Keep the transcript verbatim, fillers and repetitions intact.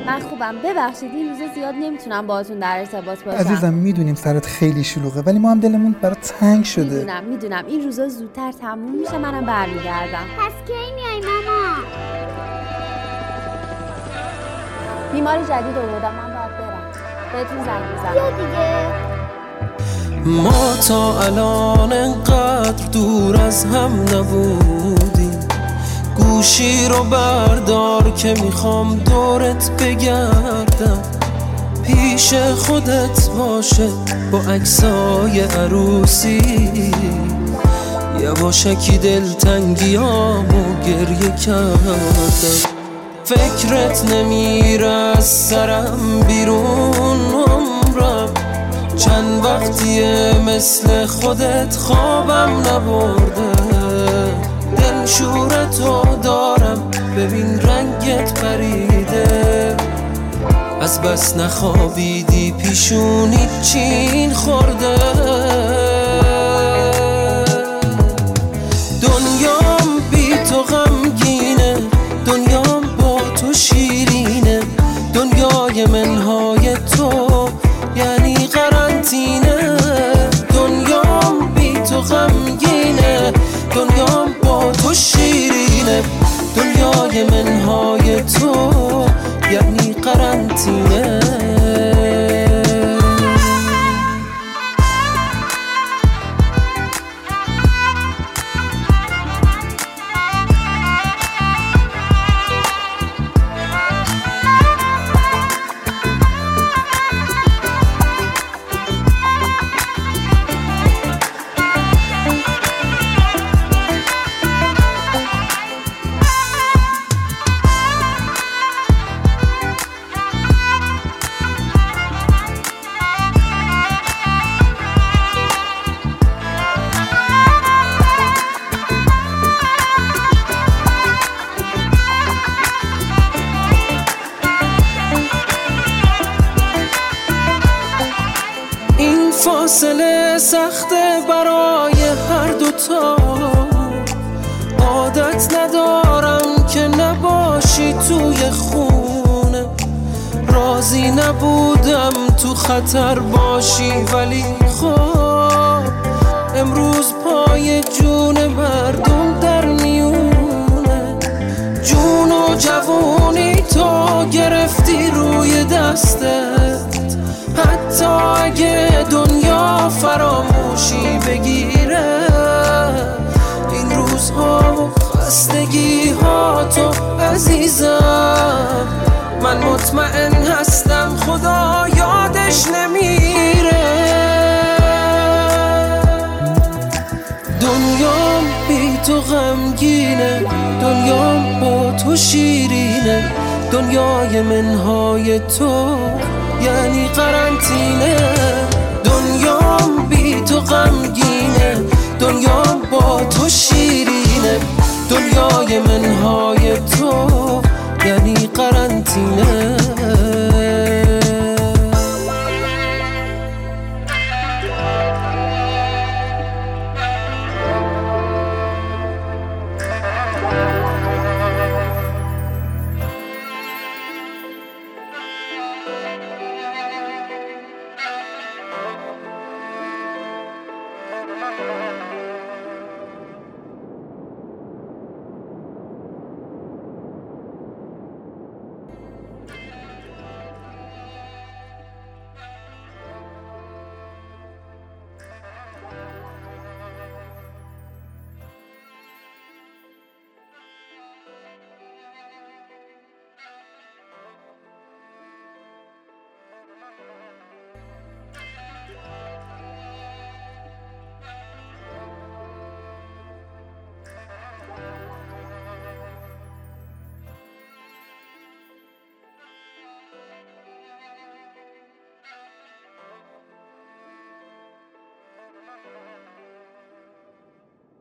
من خوبم. ببخشید این روزا زیاد نمیتونم باهاتون در ارتباط باشم. عزیزم میدونیم سرت خیلی شلوغه ولی ما هم دلمون برات تنگ شده. میدونم میدونم این روزا زودتر تموم میشه، منم برمیگردم. پس کی میای ماما؟ بیمار جدید آوردم، من باید برم. بهتون زنگ میزنم. بیا دیگه. ما تا الان انقدر دور از هم نبودیم، گوشی رو بردار که میخوام دورت بگردم، پیش خودت باشه با عکسای عروسی، یواشکی دلتنگیامو گریه کردم. فکرت نمیره از سرم بیرون عمرم، چند وقتیه مثل خودت خوابم نبرده، دل شورتو دارم ببین رنگت پریده، از بس نخوابیدی پیشونیت چین خورده. دنیام بی تو غمگینه، دنیام با تو شیرینه، دنیای منهای تو یعنی قرنطینه. دنیام بی تو غمگینه، دنیام با تو شیرینه، دنیای منهای تو یعنی قرنطینه. فاصله سخته برای هر دوتا، عادت ندارم که نباشی توی خونه، راضی نبودم تو خطر باشی ولی خب امروز پای جون مردم در میونه، جون و جوونی تو گرفتی روی دستت، حتی اگه دنیا فراموشی بگیره، این روزها و خستگی ها تو عزیزم، من مطمئن هستم خدا یادش نمیره. دنیام بی تو غمگینه، دنیام با تو شیرینه، دنیای منهای تو یعنی قرنطینه. دنیام بی